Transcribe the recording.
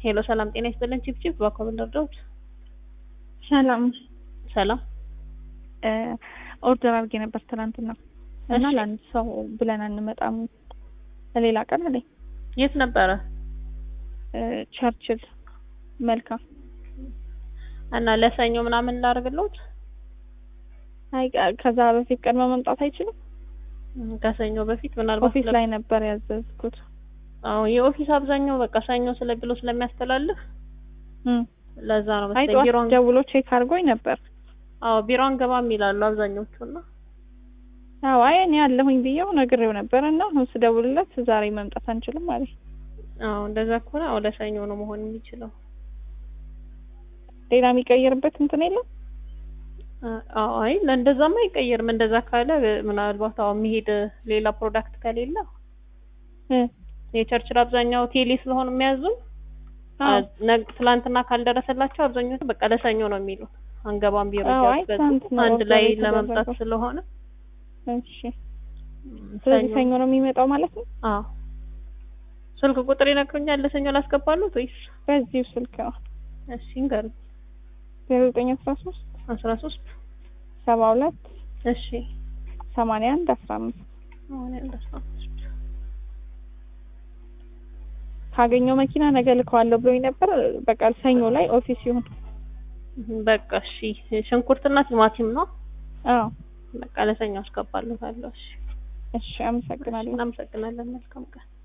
ሄሎ ሰላም ጤና ይስጥልን። ቺፕቺፕ በኮምፒውተር ዶት ሰላም ሰላም ኦርደር አድርጌ ነበር ትናንትና እና ለአንድ ሰው ብለን አንመጣም ለሌላ ቀን አለኝ። የት ነበረ? ቸርችል መልካም እና ለሰኞ ምናምን ላድርግልዎት? አይ ከዛ በፊት ቀድሞ መምጣት አይችልም? ከሰኞ በፊት ምናልባት ኦፊስ ላይ ነበር ያዘዝኩት። አዎ የኦፊስ አብዛኛው በቃ ሰኞ ስለብሎ ስለሚያስተላልፍ ለዛ ነው መሰለኝ ቢሮን ደውሎ ቼክ አድርጎኝ ነበር። አዎ ቢሮን ገባም ይላሉ አብዛኞቹና አዎ አይ እኔ ያለሁኝ ብዬው ነግሬው ነበርና አሁን ስደውልለት ዛሬ መምጣት አንችልም አለኝ። አዎ እንደዛ ከሆነ አዎ ለሰኞ ነው መሆን የሚችለው። ሌላ የሚቀየርበት እንትን የለም? አይ ለእንደዛማ አይቀየርም። እንደዛ ካለ ምናልባት አዎ የሚሄድ ሌላ ፕሮዳክት ከሌለ የቸርችል አብዛኛው ቴሌ ስለሆነ የሚያዙ ትላንትና ካልደረሰላቸው አብዛኛው በቃ ለሰኞ ነው የሚሉት። አንገባም ቢሮ አንድ ላይ ለመምጣት ስለሆነ እሺ ስለዚህ ሰኞ ነው የሚመጣው ማለት ነው? አዎ ስልክ ቁጥር ይነግሩኛል ለሰኞ ላስገባሉት ወይስ በዚሁ ስልክ ነው? እሺ እንገር 0913 13 72 እሺ 81 15 81 15 ካገኘው መኪና ነገ ልከዋለሁ ብሎኝ ነበር። በቃ ሰኞ ላይ ኦፊስ ይሁን። በቃ እሺ ሽንኩርትና ቲማቲም ነው? አዎ በቃ ለሰኞ አስገባለሁ። እሺ እሺ አመሰግናለሁ። እናመሰግናለን። መልካም ቀን።